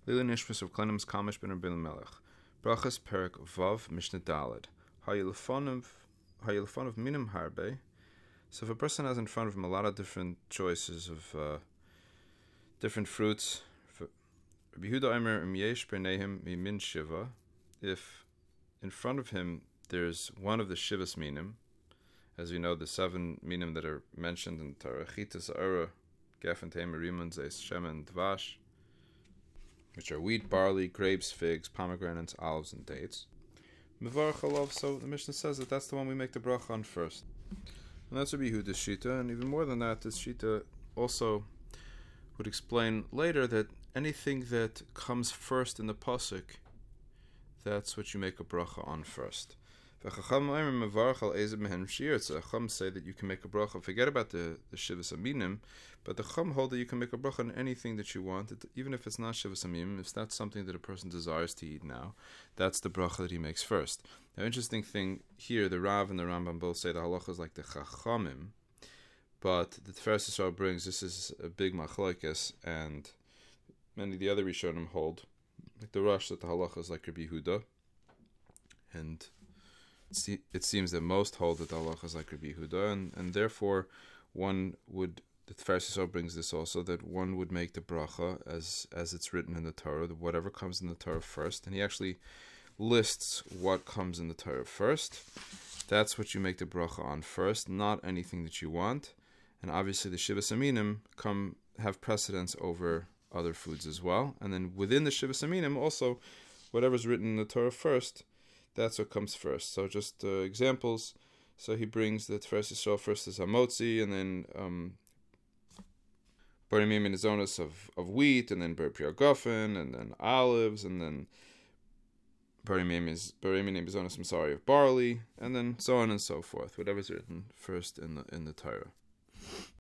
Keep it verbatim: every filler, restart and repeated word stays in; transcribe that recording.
Lili Nishmas of Klenim Kamish ben Rabbi Melech. Brachas Perik Vav Mishnah Daled. Hayilfonov Hayilfonov Minim Harbe. So if a person has in front of him a lot of different choices of uh, different fruits, Rabbi Yehuda Omer Im Yesh B'neihem Mimin Shiva, if in front of him there's one of the Shivas Minim, as we know the seven Minim that are mentioned in Torah, Chitas, Ara, Geffen, Tamer, Rimun, Zeis, Shemen, Dvash, which are wheat, barley, grapes, figs, pomegranates, olives, and dates. Mevarach Alav, so the Mishnah says that that's the one we make the bracha on first. And that's Rabbi Yehuda's Shita, and even more than that, this Shita also would explain later that anything that comes first in the pasuk, that's what you make a bracha on first. Chacham say that you can make a bracha, forget about the, the Shivas Aminim, but the Chum hold that you can make a bracha on anything that you want, even if it's not Shivas Aminim, if that's something that a person desires to eat now, that's the bracha that he makes first. Now, interesting thing here, the Rav and the Rambam both say the halacha is like the Chachamim, but the Tiferes Yisrael brings, this is a big machlokes, and many of the other Rishonim hold, like the Rosh, that the halacha is like Rabbi Yehuda, and it seems that most hold that the halacha is like Rabbi Yehuda, and, and therefore one would, the Tiferes Yisrael brings this also, that one would make the bracha as as it's written in the Torah, whatever comes in the Torah first, and he actually lists what comes in the Torah first. That's what you make the bracha on first, not anything that you want, and obviously the Shivas Aminim come have precedence over other foods as well, and then within the Shivas Aminim also, whatever's written in the Torah first, that's what comes first. So just uh, examples. So he brings the Tiferes Yisrael first as Hamotzi, and then um, Barimim Inizonis of, of wheat, and then Ber Priyagofen, and then olives, and then Barimim is Barimim Inizonis, I'm sorry, of barley, and then so on and so forth. Whatever's written first in the in the Torah.